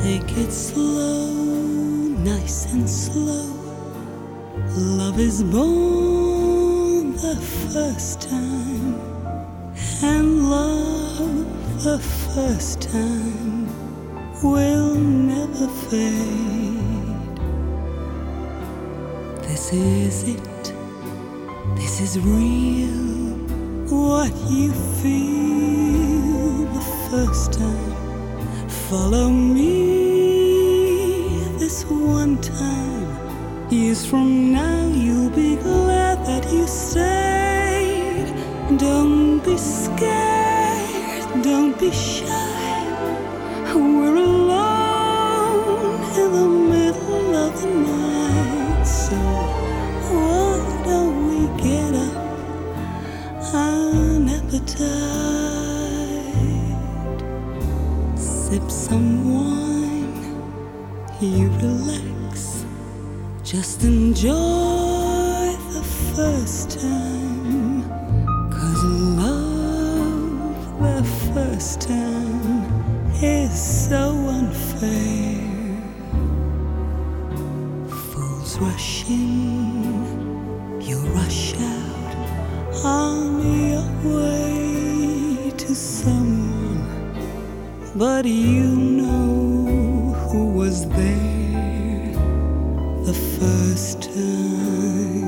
Take it slow, nice and slow. Love is born the first time, and love the first time will never fade. This is it, this is real. What you feel the first time, follow me this one time. Years from now you'll be glad that you stayed. Don't be scared, don't be shy. We're alone in the middle of the night, so why don't we get up an appetite? Sip some wine, you relax, just enjoy the first time. 'Cause love the first time is so unfair. Fools rush in, you rush out on your way to someone, but you know who was there the first time.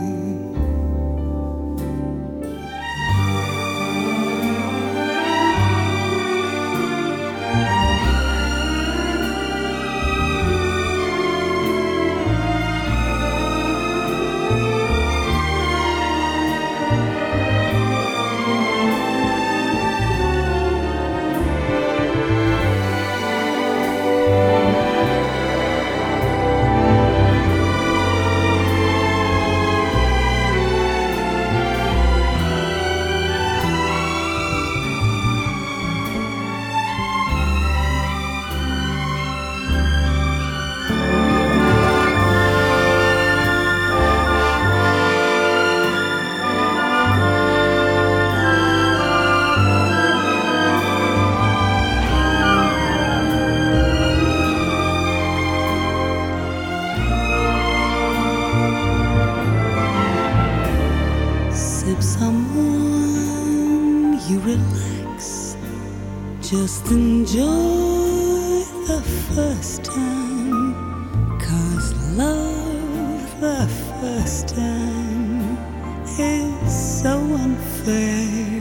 Sip someone, you relax, just enjoy the first time. 'Cause love the first time is so unfair.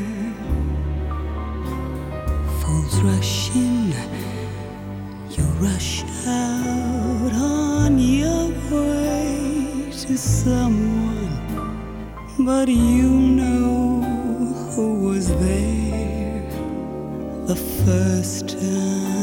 Fools rush in, you rush out on your way to someone, but you know who was there the first time.